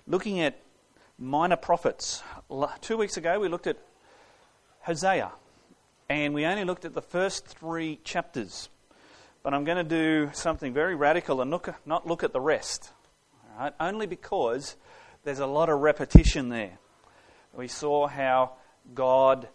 looking at minor prophets. 2 weeks ago we looked at Hosea, and we only looked at the first 3 chapters. But I'm going to do something very radical and not look at the rest. All right? Only because there's a lot of repetition there. We saw how God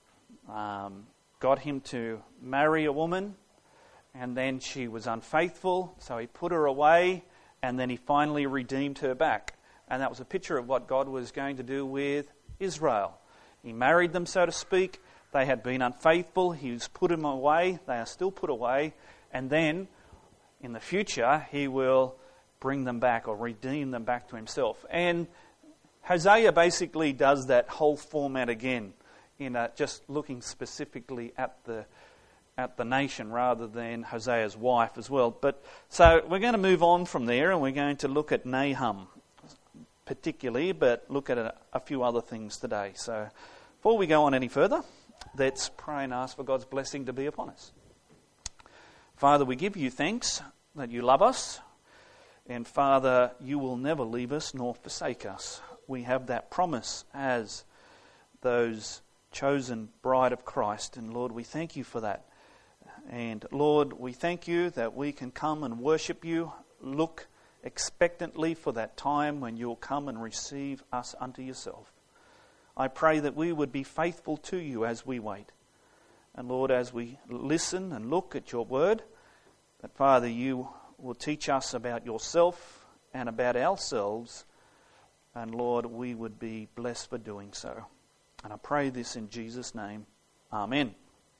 got him to marry a woman, and then she was unfaithful, so he put her away, and then he finally redeemed her back. And that was a picture of what God was going to do with Israel. He married them, so to speak. They had been unfaithful. He's put them away. They are still put away. And then, in the future, he will bring them back or redeem them back to himself. And Hosea basically does that whole format again, in just looking specifically at the nation rather than Hosea's wife as well. But so we're going to move on from there, and we're going to look at Nahum particularly, but look at a few other things today. So before we go on any further, let's pray and ask for God's blessing to be upon us. Father, we give you thanks that you love us, and Father, you will never leave us nor forsake us. We have that promise as those chosen bride of Christ, and Lord, we thank you for that. And Lord, we thank you that we can come and worship you, look expectantly for that time when you'll come and receive us unto yourself. I pray that we would be faithful to you as we wait. And Lord, as we listen and look at your word, that Father, you will teach us about yourself and about ourselves. And Lord, we would be blessed for doing so. And I pray this in Jesus' name. Amen.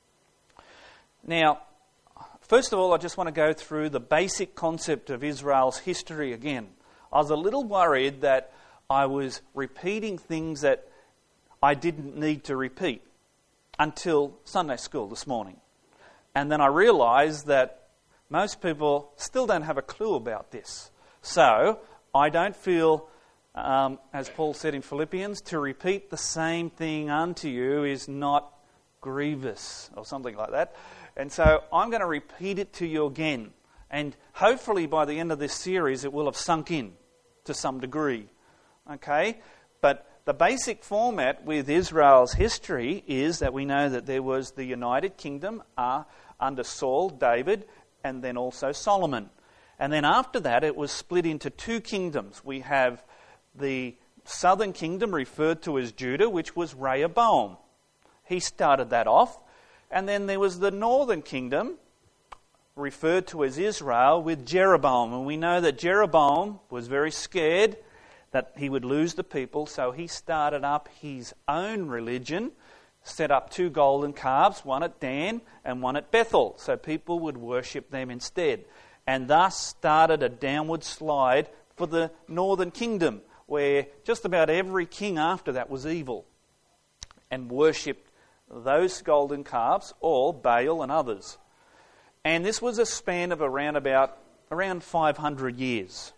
Now, first of all, I just want to go through the basic concept of Israel's history again. I was a little worried that I was repeating things that I didn't need to repeat until Sunday school this morning. And then I realised that most people still don't have a clue about this. So I don't feel, as Paul said in Philippians, to repeat the same thing unto you is not grievous, or something like that. And so I'm going to repeat it to you again. And hopefully by the end of this series it will have sunk in to some degree. Okay? But the basic format with Israel's history is that we know that there was the United Kingdom under Saul, David, and then also Solomon. And then after that it was split into 2 kingdoms. We have the southern kingdom referred to as Judah, which was Rehoboam. He started that off. And then there was the northern kingdom, referred to as Israel, with Jeroboam. And we know that Jeroboam was very scared that he would lose the people, so he started up his own religion, set up 2 golden calves, one at Dan and one at Bethel, so people would worship them instead. And thus started a downward slide for the northern kingdom, where just about every king after that was evil and worshipped those golden calves, or Baal and others. And this was a span of around 500 years.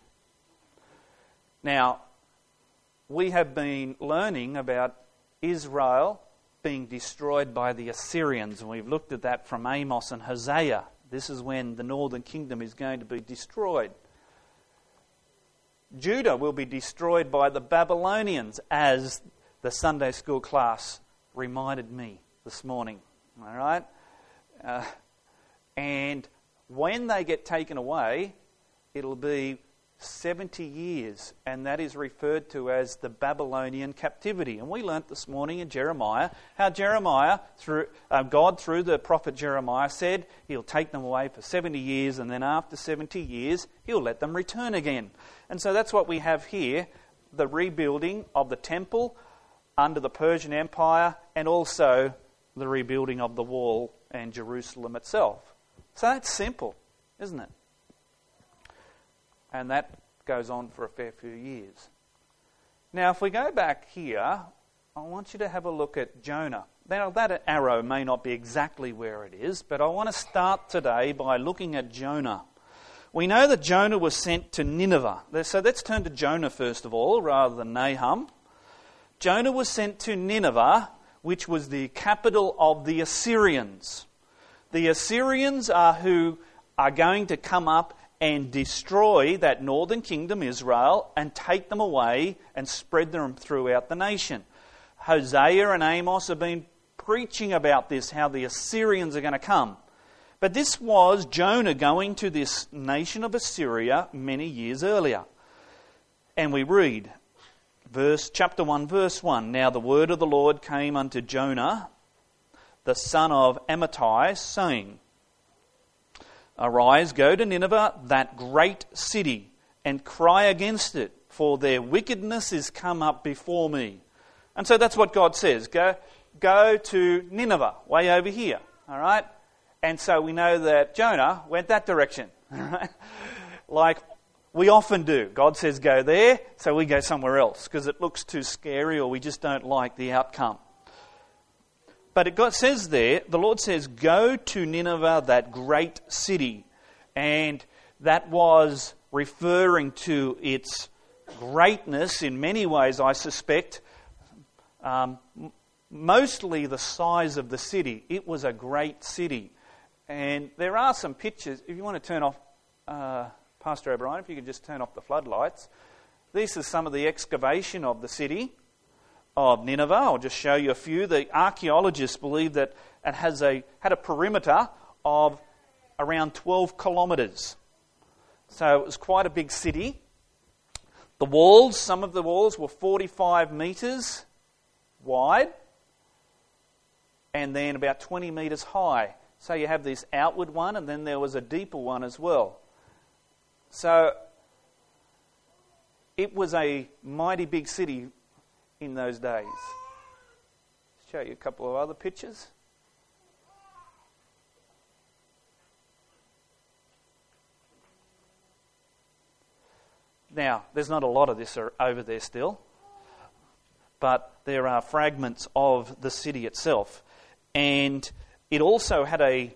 Now, we have been learning about Israel being destroyed by the Assyrians, and we've looked at that from Amos and Hosea. This is when the northern kingdom is going to be destroyed. Judah will be destroyed by the Babylonians, as the Sunday school class reminded me this morning. All right? And when they get taken away, it'll be 70 years, and that is referred to as the Babylonian captivity. And we learnt this morning in Jeremiah how God through the prophet Jeremiah said he'll take them away for 70 years, and then after 70 years he'll let them return again. And so that's what we have here, the rebuilding of the temple under the Persian Empire, and also the rebuilding of the wall and Jerusalem itself. So that's simple, isn't it? And that goes on for a fair few years. Now, if we go back here, I want you to have a look at Jonah. Now, that arrow may not be exactly where it is, but I want to start today by looking at Jonah. We know that Jonah was sent to Nineveh. So let's turn to Jonah first of all, rather than Nahum. Jonah was sent to Nineveh, which was the capital of the Assyrians. The Assyrians are who are going to come up and destroy that northern kingdom, Israel, and take them away and spread them throughout the nation. Hosea and Amos have been preaching about this, how the Assyrians are going to come. But this was Jonah going to this nation of Assyria many years earlier. And we read, chapter 1, verse 1, "Now the word of the Lord came unto Jonah, the son of Amittai, saying, Arise, go to Nineveh, that great city, and cry against it, for their wickedness is come up before me." And so that's what God says. Go to Nineveh, way over here. All right? And so we know that Jonah went that direction. All right? Like we often do. God says go there, so we go somewhere else because it looks too scary or we just don't like the outcome. But God says there, the Lord says, go to Nineveh, that great city. And that was referring to its greatness in many ways, I suspect. Mostly the size of the city. It was a great city. And there are some pictures. If you want to turn off, Pastor O'Brien, if you could just turn off the floodlights. This is some of the excavation of the city of Nineveh. I'll just show you a few. The archaeologists believe that it had a perimeter of around 12 kilometres. So it was quite a big city. The walls, some of the walls were 45 metres wide and then about 20 metres high. So you have this outward one and then there was a deeper one as well. So it was a mighty big city in those days. Show you a couple of other pictures. Now, there's not a lot of this over there still, but there are fragments of the city itself. And it also had a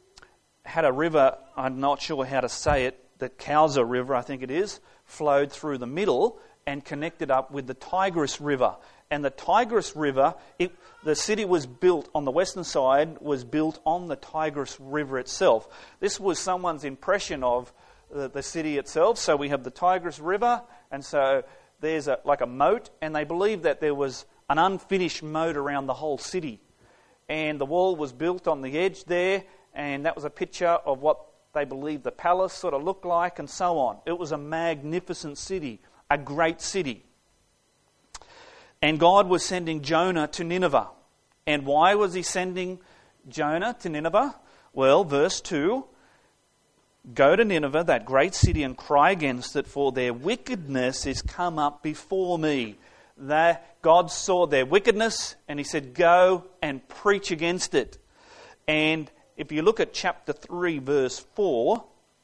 river, I'm not sure how to say it, the Causa River, I think it is, flowed through the middle and connected up with the Tigris River. And the Tigris River, the city was built on the western side, was built on the Tigris River itself. This was someone's impression of the city itself. So we have the Tigris River, and so there's like a moat, and they believe that there was an unfinished moat around the whole city. And the wall was built on the edge there, and that was a picture of what they believed the palace sort of looked like, and so on. It was a magnificent city, a great city. And God was sending Jonah to Nineveh. And why was he sending Jonah to Nineveh? Well, verse 2, "Go to Nineveh, that great city, and cry against it, for their wickedness is come up before me." God saw their wickedness, and he said, go and preach against it. And if you look at chapter 3, verse 4,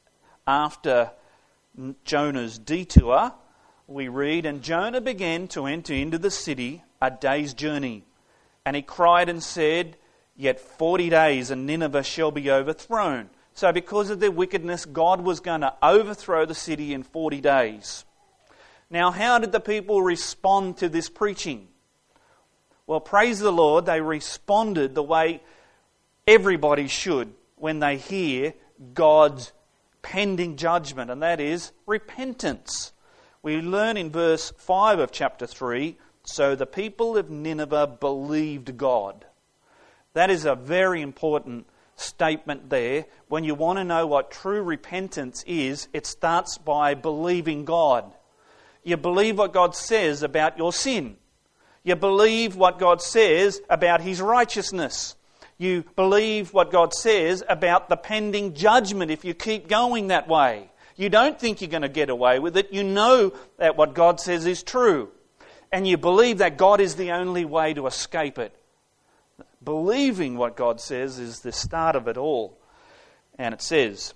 after Jonah's detour, we read, "And Jonah began to enter into the city a day's journey. And he cried and said, Yet 40 days and Nineveh shall be overthrown." So because of their wickedness, God was going to overthrow the city in 40 days. Now, how did the people respond to this preaching? Well, praise the Lord, they responded the way everybody should when they hear God's pending judgment, and that is repentance. We learn in verse 5 of chapter 3, "So the people of Nineveh believed God." That is a very important statement there. When you want to know what true repentance is, it starts by believing God. You believe what God says about your sin. You believe what God says about His righteousness. You believe what God says about the pending judgment if you keep going that way. You don't think you're going to get away with it. You know that what God says is true. And you believe that God is the only way to escape it. Believing what God says is the start of it all. And it says,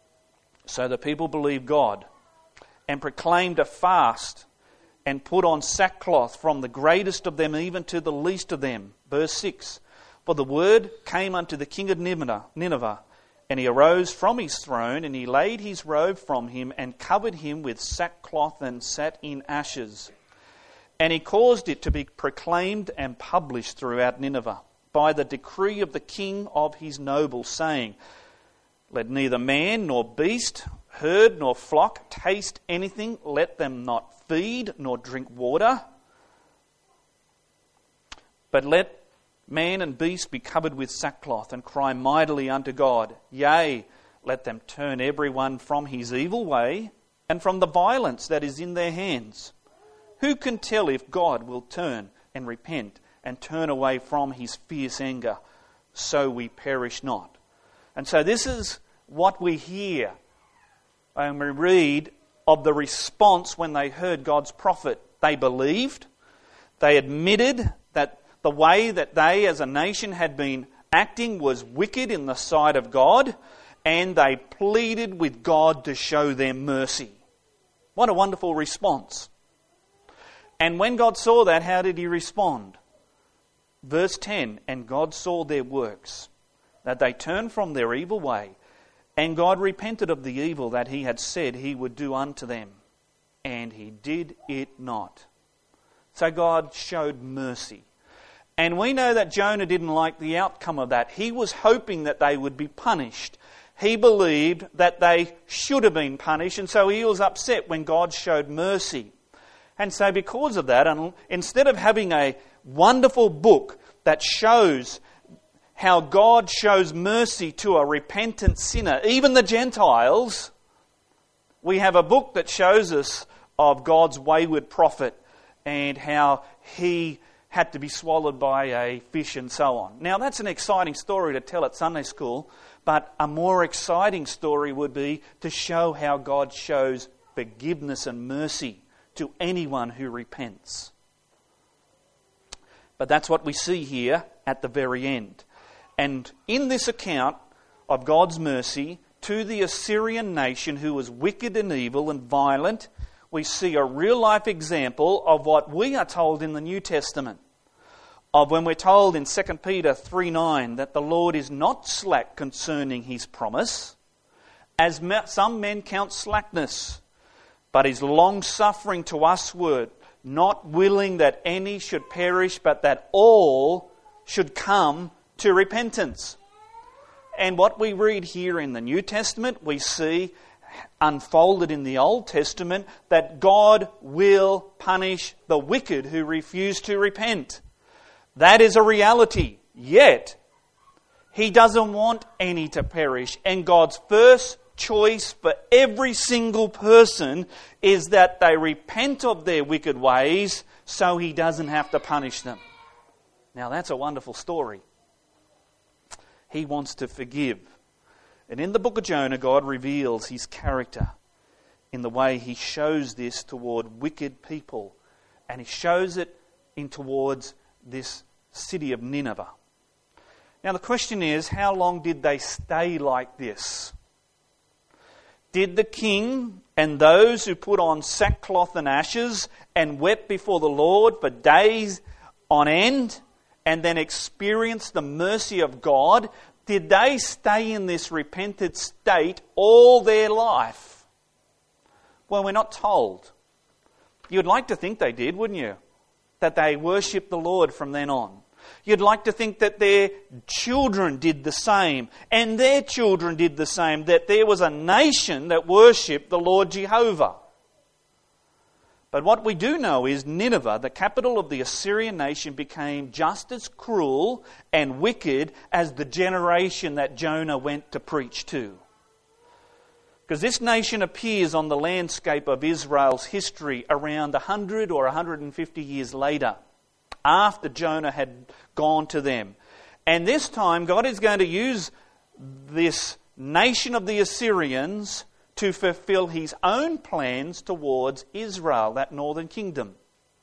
"So the people believed God and proclaimed a fast and put on sackcloth from the greatest of them even to the least of them." Verse 6, "For the word came unto the king of Nineveh, and he arose from his throne, and he laid his robe from him, and covered him with sackcloth, and sat in ashes. And he caused it to be proclaimed and published throughout Nineveh, by the decree of the king of his nobles, saying, Let neither man nor beast, herd nor flock taste anything, let them not feed nor drink water. But let man and beast be covered with sackcloth and cry mightily unto God. Yea, let them turn every one from his evil way and from the violence that is in their hands. Who can tell if God will turn and repent and turn away from his fierce anger, so we perish not? And so this is what we hear and we read of the response when they heard God's prophet. They believed, they admitted that the way that they as a nation had been acting was wicked in the sight of God, and they pleaded with God to show them mercy. What a wonderful response. And when God saw that, how did he respond? Verse 10, and God saw their works, that they turned from their evil way, and God repented of the evil that he had said he would do unto them, and he did it not. So God showed mercy. And we know that Jonah didn't like the outcome of that. He was hoping that they would be punished. He believed that they should have been punished, and so he was upset when God showed mercy. And so because of that, instead of having a wonderful book that shows how God shows mercy to a repentant sinner, even the Gentiles, we have a book that shows us of God's wayward prophet and how he had to be swallowed by a fish and so on. Now that's an exciting story to tell at Sunday school, but a more exciting story would be to show how God shows forgiveness and mercy to anyone who repents. But that's what we see here at the very end. And in this account of God's mercy to the Assyrian nation who was wicked and evil and violent, we see a real life example of what we are told in the New Testament. Of when we're told in 2 Peter 3:9 that the Lord is not slack concerning his promise, as some men count slackness, but is long-suffering to usward, not willing that any should perish, but that all should come to repentance. And what we read here in the New Testament, we see unfolded in the Old Testament, that God will punish the wicked who refuse to repent. That is a reality. Yet, he doesn't want any to perish. And God's first choice for every single person is that they repent of their wicked ways so he doesn't have to punish them. Now that's a wonderful story. He wants to forgive. And in the book of Jonah, God reveals his character in the way he shows this toward wicked people. And he shows it in towards this city of Nineveh. Now the question is, how long did they stay like this? Did the king and those who put on sackcloth and ashes and wept before the Lord for days on end and then experience the mercy of God, did they stay in this repentant state all their life? Well, we're not told. You'd like to think they did, wouldn't you? That they worshipped the Lord from then on. You'd like to think that their children did the same, and their children did the same, that there was a nation that worshipped the Lord Jehovah. But what we do know is Nineveh, the capital of the Assyrian nation, became just as cruel and wicked as the generation that Jonah went to preach to. Because this nation appears on the landscape of Israel's history around 100 or 150 years later, after Jonah had gone to them. And this time God is going to use this nation of the Assyrians to fulfill his own plans towards Israel, that northern kingdom.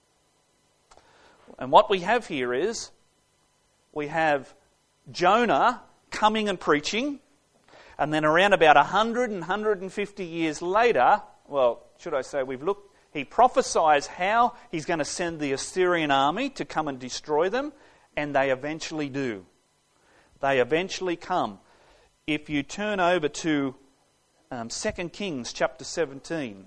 And what we have here is, we have Jonah coming and preaching, and then around about 100 and 150 years later, well, should I say he prophesies how he's going to send the Assyrian army to come and destroy them, and they eventually do. They eventually come. If you turn over to 2 Kings chapter 17.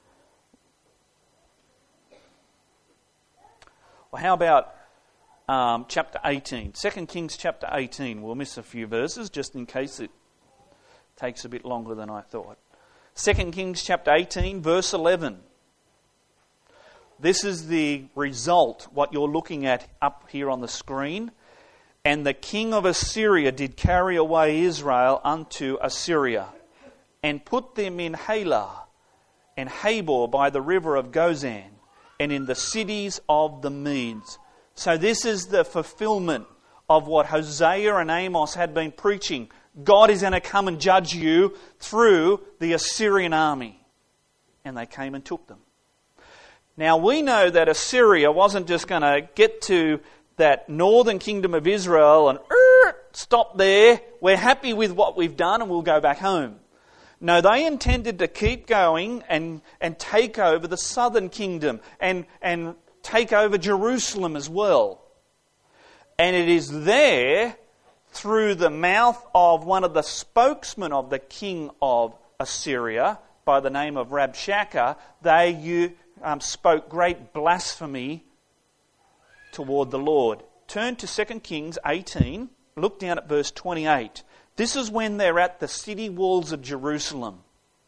Or how about chapter 18? 2 Kings chapter 18. We'll miss a few verses just in case it takes a bit longer than I thought. 2 Kings chapter 18, verse 11. This is the result, what you're looking at up here on the screen. And the king of Assyria did carry away Israel unto Assyria, and put them in Halah and Habor by the river of Gozan, and in the cities of the Medes. So this is the fulfillment of what Hosea and Amos had been preaching. God is going to come and judge you through the Assyrian army. And they came and took them. Now we know that Assyria wasn't just going to get to that northern kingdom of Israel and stop there. We're happy with what we've done and we'll go back home. No, they intended to keep going and take over the southern kingdom and take over Jerusalem as well. And it is there, through the mouth of one of the spokesmen of the king of Assyria, by the name of Rabshakeh, they spoke great blasphemy toward the Lord. Turn to 2 Kings 18, look down at verse 28. This is when they're at the city walls of Jerusalem.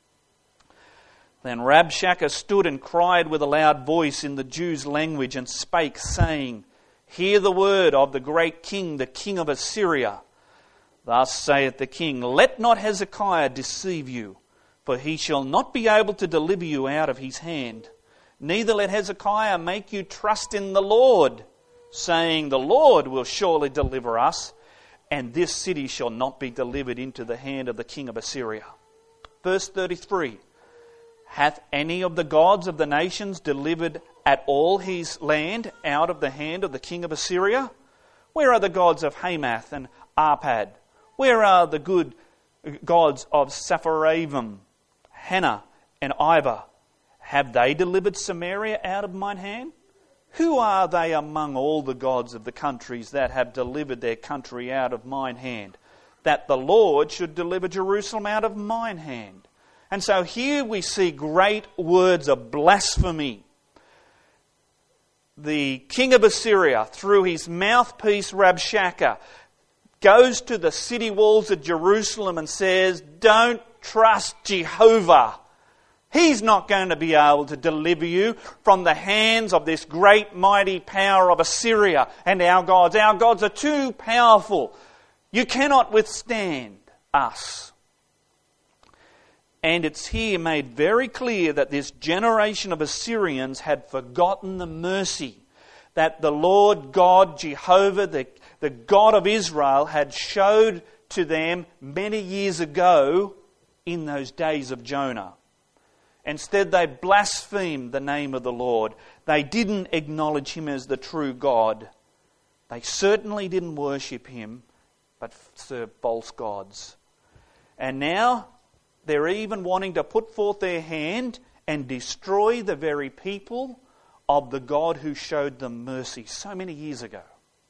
Then Rabshakeh stood and cried with a loud voice in the Jews' language and spake, saying, Hear the word of the great king, the king of Assyria. Thus saith the king, Let not Hezekiah deceive you, for he shall not be able to deliver you out of his hand. Neither let Hezekiah make you trust in the Lord, saying, The Lord will surely deliver us, and this city shall not be delivered into the hand of the king of Assyria. Verse 33, Hath any of the gods of the nations delivered at all his land out of the hand of the king of Assyria? Where are the gods of Hamath and Arpad? Where are the good gods of Sepharvaim, Hena and Ivah? Have they delivered Samaria out of mine hand? Who are they among all the gods of the countries that have delivered their country out of mine hand, that the Lord should deliver Jerusalem out of mine hand? And so here we see great words of blasphemy. The king of Assyria, through his mouthpiece Rabshakeh, goes to the city walls of Jerusalem and says, Don't trust Jehovah. He's not going to be able to deliver you from the hands of this great mighty power of Assyria and our gods. Our gods are too powerful. You cannot withstand us. And it's here made very clear that this generation of Assyrians had forgotten the mercy that the Lord God, Jehovah, the God of Israel, had showed to them many years ago in those days of Jonah. Instead, they blasphemed the name of the Lord. They didn't acknowledge Him as the true God. They certainly didn't worship Him, but served false gods. And now they're even wanting to put forth their hand and destroy the very people of the God who showed them mercy so many years ago.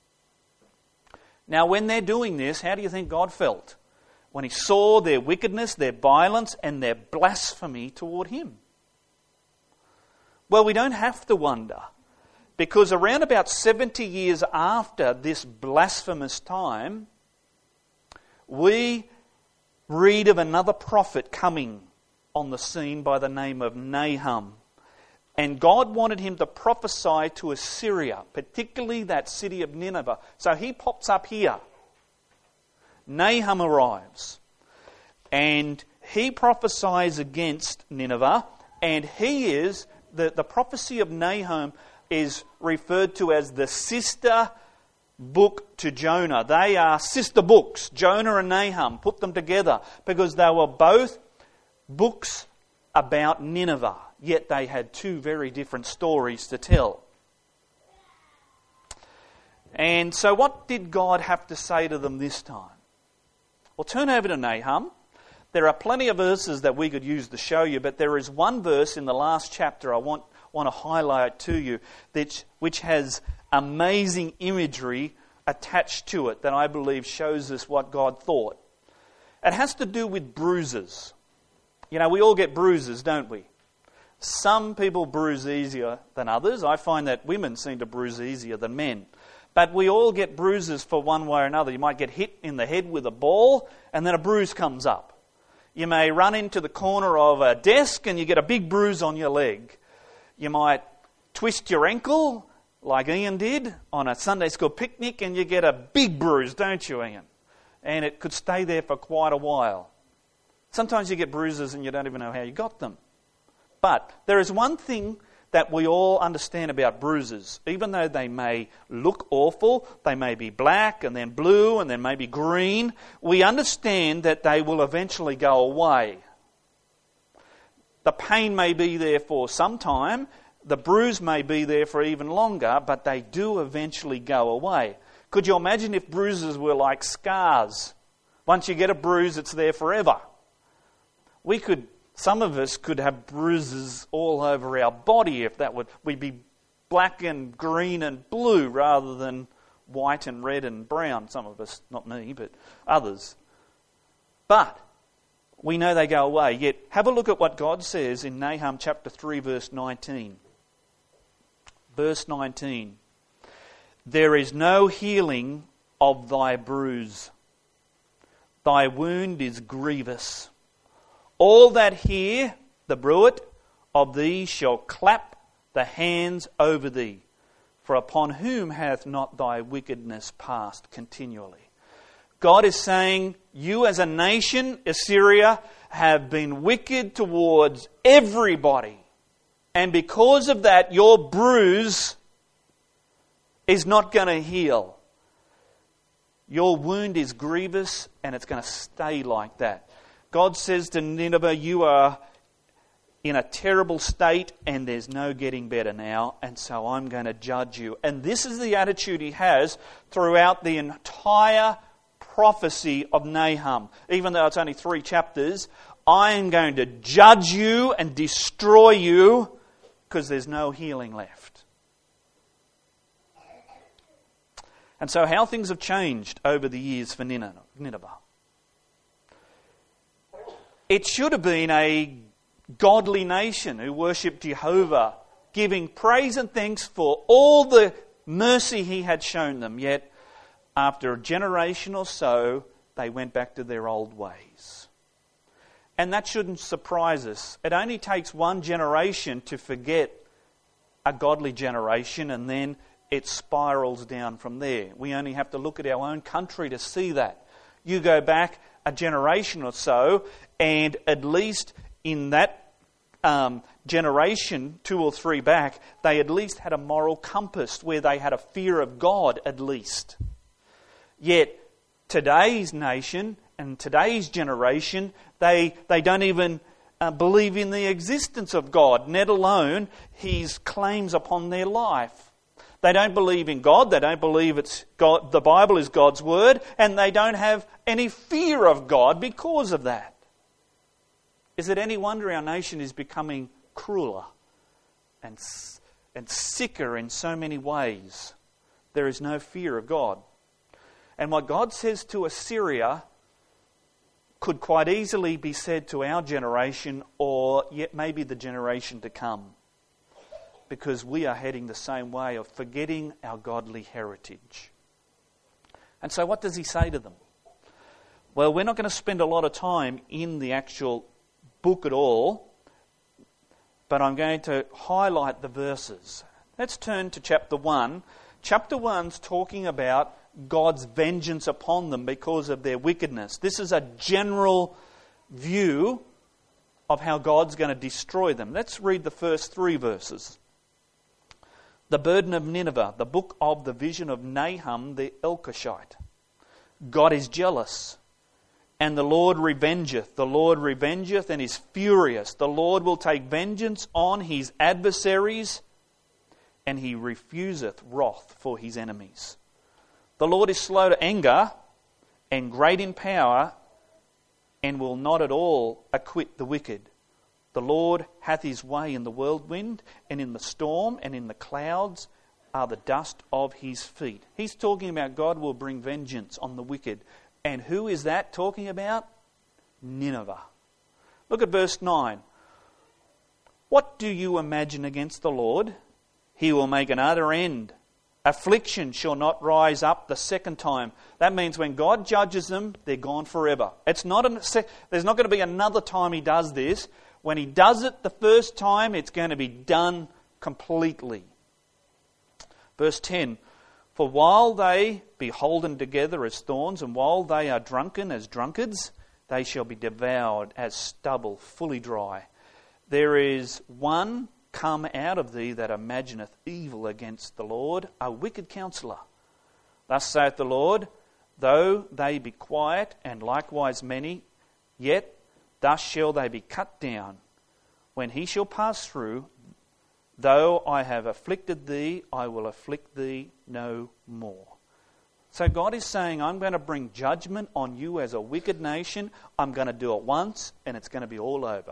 Now, when they're doing this, how do you think God felt? When He saw their wickedness, their violence, and their blasphemy toward Him? Well, we don't have to wonder, because around about 70 years after this blasphemous time, we read of another prophet coming on the scene by the name of Nahum. And God wanted him to prophesy to Assyria, particularly that city of Nineveh. So he pops up here. Nahum arrives, and he prophesies against Nineveh, and he is, the prophecy of Nahum is referred to as the sister book to Jonah. They are sister books, Jonah and Nahum, put them together, because they were both books about Nineveh, yet they had two very different stories to tell. And so what did God have to say to them this time? Well, turn over to Nahum. There are plenty of verses that we could use to show you, but there is one verse in the last chapter I want to highlight to you which has amazing imagery attached to it that I believe shows us what God thought. It has to do with bruises. You know, we all get bruises, don't we? Some people bruise easier than others. I find that women seem to bruise easier than men. But we all get bruises for one way or another. You might get hit in the head with a ball and then a bruise comes up. You may run into the corner of a desk and you get a big bruise on your leg. You might twist your ankle, like Ian did, on a Sunday school picnic, and you get a big bruise, don't you, Ian? And it could stay there for quite a while. Sometimes you get bruises and you don't even know how you got them. But there is one thing that we all understand about bruises. Even though they may look awful, they may be black and then blue and then maybe green, we understand that they will eventually go away. The pain may be there for some time, the bruise may be there for even longer, but they do eventually go away. Could you imagine if bruises were like scars? Once you get a bruise, it's there forever. Some of us could have bruises all over our body if we'd be black and green and blue rather than white and red and brown. Some of us, not me, but others. But we know they go away. Yet have a look at what God says in Nahum chapter 3 verse 19. Verse 19. There is no healing of thy bruise. Thy wound is grievous. All that hear the bruit of thee shall clap the hands over thee, for upon whom hath not thy wickedness passed continually? God is saying, you as a nation, Assyria, have been wicked towards everybody. And because of that, your bruise is not going to heal. Your wound is grievous and it's going to stay like that. God says to Nineveh, you are in a terrible state and there's no getting better now, and so I'm going to judge you. And this is the attitude he has throughout the entire prophecy of Nahum. Even though it's only 3 chapters, I am going to judge you and destroy you because there's no healing left. And so how things have changed over the years for Nineveh. It should have been a godly nation who worshipped Jehovah, giving praise and thanks for all the mercy he had shown them. Yet, after a generation or so, they went back to their old ways. And that shouldn't surprise us. It only takes one generation to forget a godly generation, and then it spirals down from there. We only have to look at our own country to see that. You go back a generation or so, and at least in that generation, 2 or 3 back, they at least had a moral compass where they had a fear of God at least. Yet today's nation and today's generation, they don't even believe in the existence of God, let alone His claims upon their life. They don't believe in God, they don't believe it's God, the Bible is God's word, and they don't have any fear of God because of that. Is it any wonder our nation is becoming crueler and sicker in so many ways? There is no fear of God. And what God says to Assyria could quite easily be said to our generation, or yet maybe the generation to come. Because we are heading the same way of forgetting our godly heritage. And so what does he say to them? Well, we're not going to spend a lot of time in the actual book at all, but I'm going to highlight the verses. Let's turn to chapter 1. Chapter 1's talking about God's vengeance upon them because of their wickedness. This is a general view of how God's going to destroy them. Let's read the first 3 verses. The burden of Nineveh, the book of the vision of Nahum the Elkoshite. God is jealous, and the Lord revengeth. The Lord revengeth and is furious. The Lord will take vengeance on his adversaries, and he refuseth wrath for his enemies. The Lord is slow to anger and great in power, and will not at all acquit the wicked. The Lord hath his way in the whirlwind, and in the storm, and in the clouds are the dust of his feet. He's talking about God will bring vengeance on the wicked. And who is that talking about? Nineveh. Look at verse 9. What do you imagine against the Lord? He will make an utter end Affliction shall not rise up the second time. That means when God judges them, they're gone forever. There's not going to be another time he does this. When he does it the first time, it's going to be done completely. Verse 10, for while they be holden together as thorns, and while they are drunken as drunkards, they shall be devoured as stubble, fully dry. There is one come out of thee that imagineth evil against the Lord, a wicked counsellor. Thus saith the Lord, though they be quiet, and likewise many, yet thus shall they be cut down. When he shall pass through, though I have afflicted thee, I will afflict thee no more. So God is saying, I'm going to bring judgment on you as a wicked nation. I'm going to do it once, and it's going to be all over.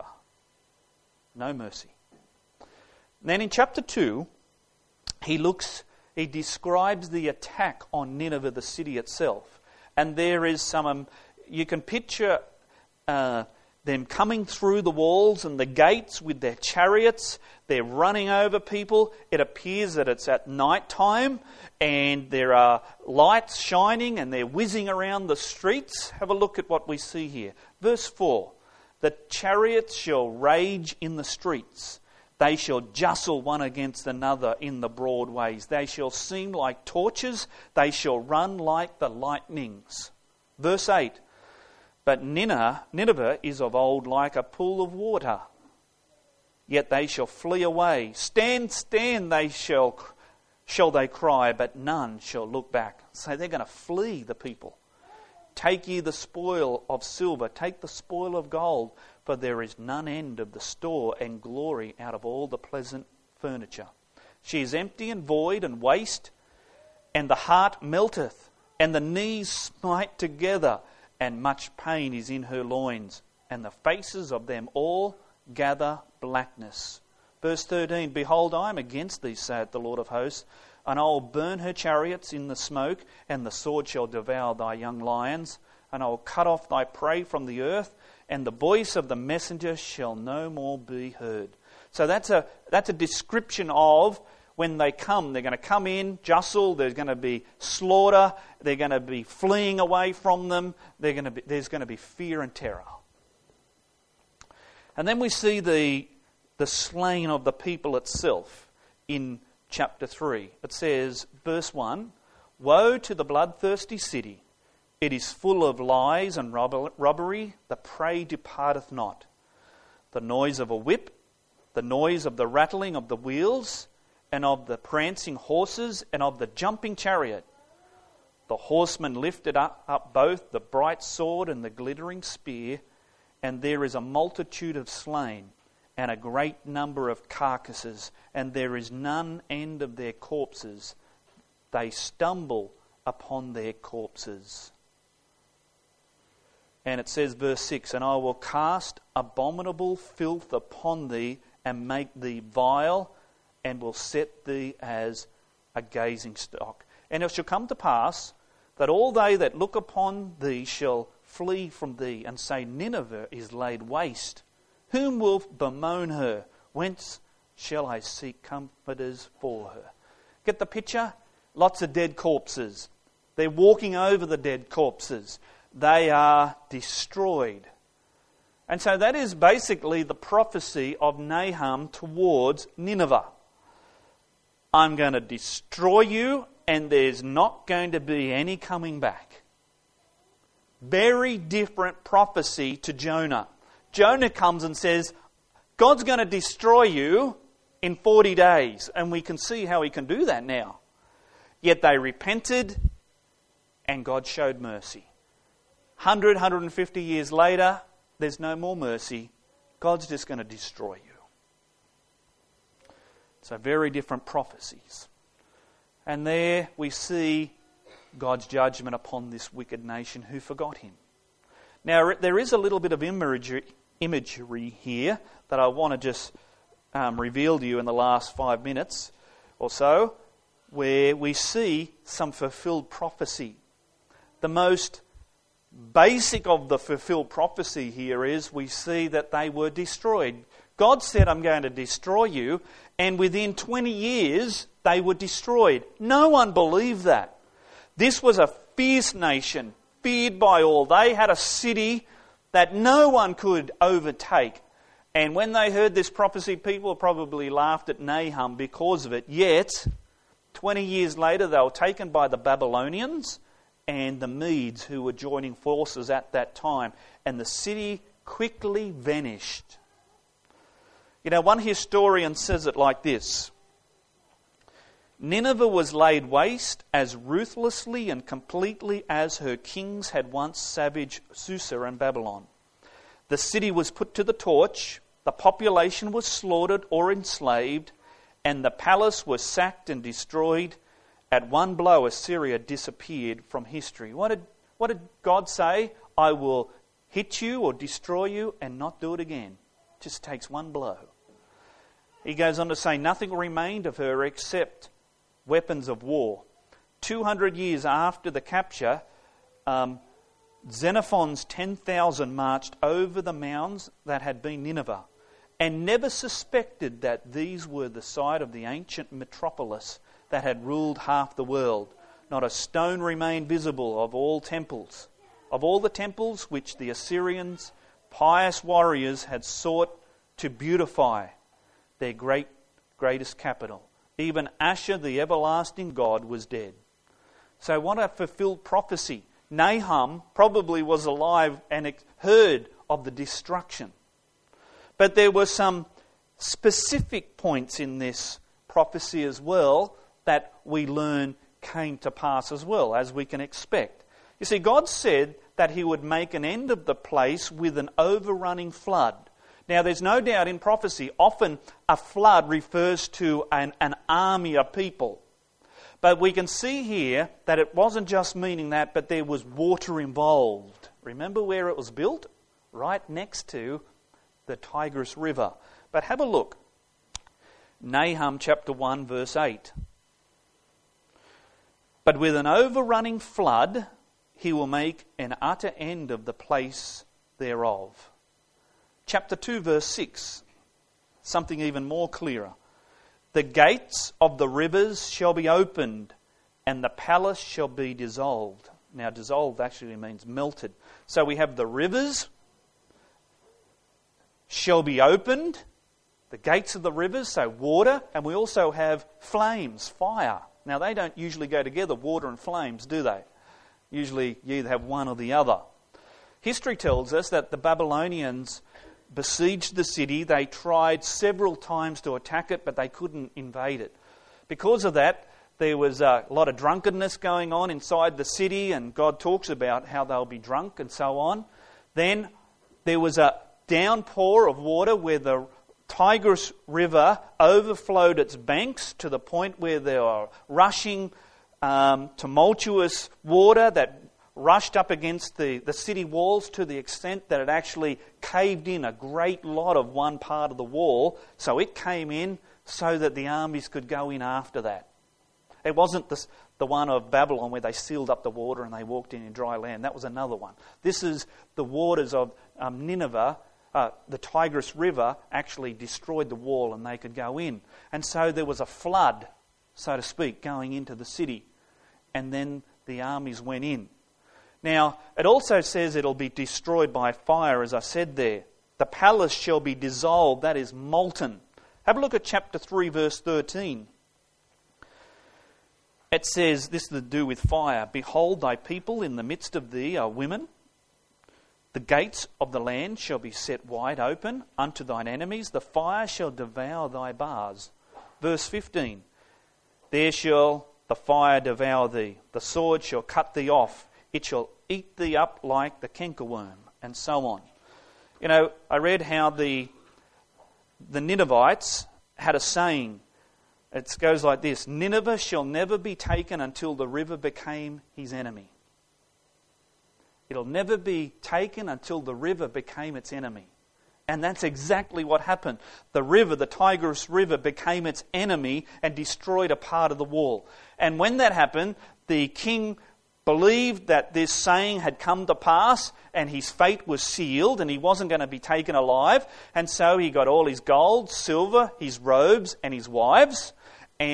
No mercy. Then in chapter 2, he describes the attack on Nineveh, the city itself. And there is some, you can picture them coming through the walls and the gates with their chariots. They're running over people. It appears that it's at night time and there are lights shining and they're whizzing around the streets. Have a look at what we see here. Verse 4, the chariots shall rage in the streets. They shall jostle one against another in the broad ways. They shall seem like torches. They shall run like the lightnings. Verse 8, but Nineveh is of old like a pool of water. Yet they shall flee away. Stand, stand, they shall they cry, but none shall look back. So they're going to flee, the people. Take ye the spoil of silver, take the spoil of gold, for there is none end of the store and glory out of all the pleasant furniture. She is empty and void and waste, and the heart melteth, and the knees smite together, and much pain is in her loins, and the faces of them all gather blackness. Verse 13, behold, I am against thee, saith the Lord of hosts, and I will burn her chariots in the smoke, and the sword shall devour thy young lions, and I will cut off thy prey from the earth, and the voice of the messenger shall no more be heard. So that's a description of when they come. They're going to come in, jostle, there's going to be slaughter, they're going to be fleeing away from them, there's going to be fear and terror. And then we see the slaying of the people itself in chapter 3. It says, verse 1, woe to the bloodthirsty city! It is full of lies and robbery, the prey departeth not. The noise of a whip, the noise of the rattling of the wheels, and of the prancing horses, and of the jumping chariot. The horsemen lifted up both the bright sword and the glittering spear, and there is a multitude of slain, and a great number of carcasses, and there is none end of their corpses. They stumble upon their corpses. And it says, verse 6, and I will cast abominable filth upon thee, and make thee vile, and will set thee as a gazing stock. And it shall come to pass that all they that look upon thee shall flee from thee, and say, Nineveh is laid waste. Whom will bemoan her? Whence shall I seek comforters for her? Get the picture? Lots of dead corpses. They're walking over the dead corpses. They are destroyed. And so that is basically the prophecy of Nahum towards Nineveh. I'm going to destroy you, and there's not going to be any coming back. Very different prophecy to Jonah. Jonah comes and says, God's going to destroy you in 40 days. And we can see how he can do that now. Yet they repented, and God showed mercy. 150 years later, there's no more mercy. God's just going to destroy you. So very different prophecies. And there we see God's judgment upon this wicked nation who forgot him. Now there is a little bit of imagery here that I want to just reveal to you in the last 5 minutes or so, where we see some fulfilled prophecy. The most basic of the fulfilled prophecy here is we see that they were destroyed. God said, I'm going to destroy you, and within 20 years they were destroyed. No one believed that. This was a fierce nation, feared by all. They had a city that no one could overtake. And when they heard this prophecy, people probably laughed at Nahum because of it. Yet, 20 years later, they were taken by the Babylonians and the Medes, who were joining forces at that time. And the city quickly vanished. You know, one historian says it like this: Nineveh was laid waste as ruthlessly and completely as her kings had once savaged Susa and Babylon. The city was put to the torch, the population was slaughtered or enslaved, and the palace was sacked and destroyed. At one blow, Assyria disappeared from history. What did God say? I will hit you or destroy you and not do it again. It just takes one blow. He goes on to say, nothing remained of her except weapons of war. 200 years after the capture, Xenophon's 10,000 marched over the mounds that had been Nineveh and never suspected that these were the site of the ancient metropolis that had ruled half the world. Not a stone remained visible of all temples. Of all the temples which the Assyrians, pious warriors, had sought to beautify their greatest capital, even Ashur, the everlasting God, was dead. So what a fulfilled prophecy. Nahum probably was alive and heard of the destruction. But there were some specific points in this prophecy as well that we learn came to pass as well, as we can expect. You see, God said that he would make an end of the place with an overrunning flood. Now, there's no doubt in prophecy, often a flood refers to an army of people. But we can see here that it wasn't just meaning that, but there was water involved. Remember where it was built? Right next to the Tigris River. But have a look. Nahum chapter 1 verse 8. But with an overrunning flood, he will make an utter end of the place thereof. Chapter 2 verse 6. Something even more clearer. The gates of the rivers shall be opened, and the palace shall be dissolved. Now, dissolved actually means melted. So we have the rivers shall be opened, the gates of the rivers, so water, and we also have flames, fire. Now, they don't usually go together, water and flames, do they? Usually you either have one or the other. History tells us that the Babylonians besieged the city. They tried several times to attack it, but they couldn't invade it. Because of that, there was a lot of drunkenness going on inside the city, and God talks about how they'll be drunk and so on. Then there was a downpour of water where the Tigris River overflowed its banks to the point where there were rushing, tumultuous water that rushed up against the city walls to the extent that it actually caved in a great lot of one part of the wall. So it came in so that the armies could go in after that. It wasn't the one of Babylon where they sealed up the water and they walked in dry land. That was another one. This is the waters of Nineveh. The Tigris River actually destroyed the wall and they could go in. And so there was a flood, so to speak, going into the city. And then the armies went in. Now, it also says it'll be destroyed by fire, as I said there. The palace shall be dissolved, that is molten. Have a look at chapter 3, verse 13. It says, this is to do with fire. Behold, thy people in the midst of thee are women. The gates of the land shall be set wide open unto thine enemies. The fire shall devour thy bars. Verse 15. There shall the fire devour thee. The sword shall cut thee off. It shall eat thee up like the cankerworm, and so on. You know, I read how the Ninevites had a saying. It goes like this: Nineveh shall never be taken until the river became his enemy. It'll never be taken until the river became its enemy. And that's exactly what happened. The river, the Tigris River, became its enemy and destroyed a part of the wall. And when that happened, the king believed that this saying had come to pass and his fate was sealed and he wasn't going to be taken alive. And so he got all his gold, silver, his robes and his wives, and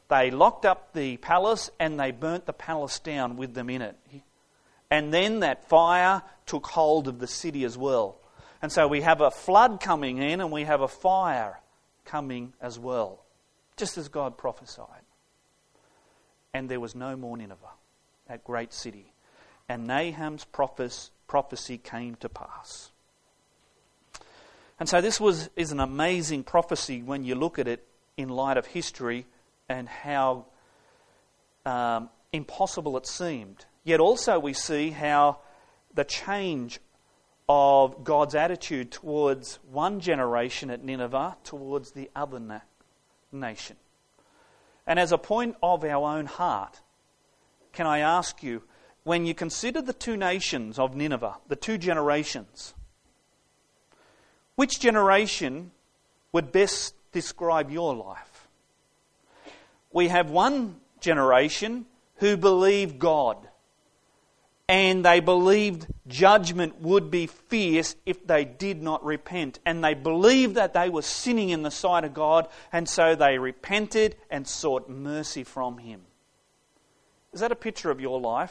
They locked up the palace and they burnt the palace down with them in it. And then that fire took hold of the city as well. And so we have a flood coming in and we have a fire coming as well, just as God prophesied. And there was no more Nineveh, that great city. And Nahum's prophecy came to pass. And so this is an amazing prophecy when you look at it in light of history and how impossible it seemed. Yet also we see how the change of God's attitude towards one generation at Nineveh towards the other nation. And as a point of our own heart, can I ask you, when you consider the two nations of Nineveh, the two generations, which generation would best describe your life? We have one generation who believed God, and they believed judgment would be fierce if they did not repent. And they believed that they were sinning in the sight of God, and so they repented and sought mercy from Him. Is that a picture of your life?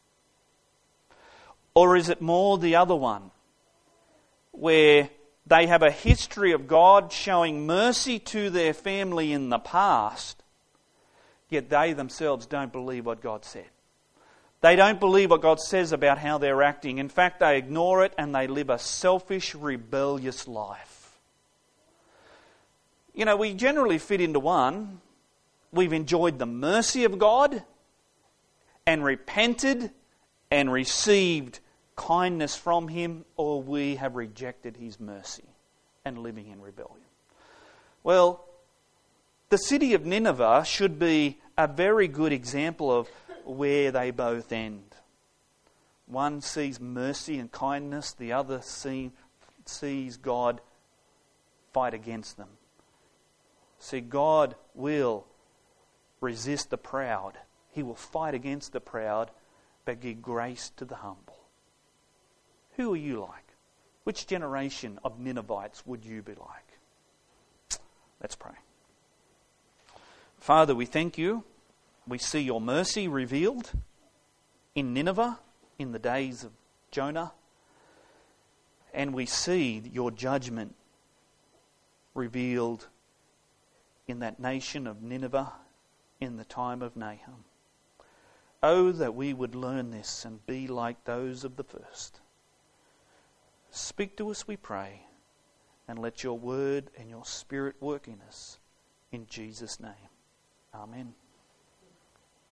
Or is it more the other one, where they have a history of God showing mercy to their family in the past, yet they themselves don't believe what God said? They don't believe what God says about how they're acting. In fact, they ignore it and they live a selfish, rebellious life. You know, we generally fit into one. We've enjoyed the mercy of God and repented and received kindness from Him, or we have rejected His mercy and living in rebellion. Well, the city of Nineveh should be a very good example of where they both end. One sees mercy and kindness, the other sees God fight against them. See, God will resist the proud. He will fight against the proud, but give grace to the humble. Who are you like? Which generation of Ninevites would you be like? Let's pray. Father, we thank You. We see Your mercy revealed in Nineveh in the days of Jonah. And we see Your judgment revealed in that nation of Nineveh in the time of Nahum. Oh, that we would learn this and be like those of the first. Speak to us, we pray, and let Your word and Your Spirit work in us. In Jesus' name, amen.